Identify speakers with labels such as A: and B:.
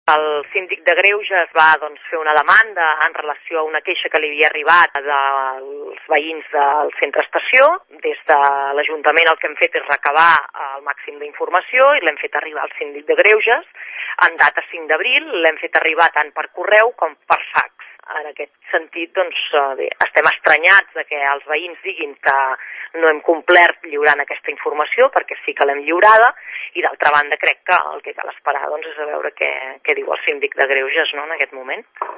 A: El síndic de Greuges va fer una demanda en relació a una queixa que li havia arribat dels veïns del centre estació. Des de l'Ajuntament el que hem fet és recabar el màxim d'informació i l'hem fet arribar al síndic de Greuges. En data 5 d'abril l'hem fet arribar tant per correu com per fax. En aquest sentit, estem estranyats de que els veïns diguin que no hem complert lliurant aquesta informació, perquè sí que l'hem lliurada, i d'altra banda crec que el que cal esperar és a veure què diu el síndic de Greuges, no, en aquest moment.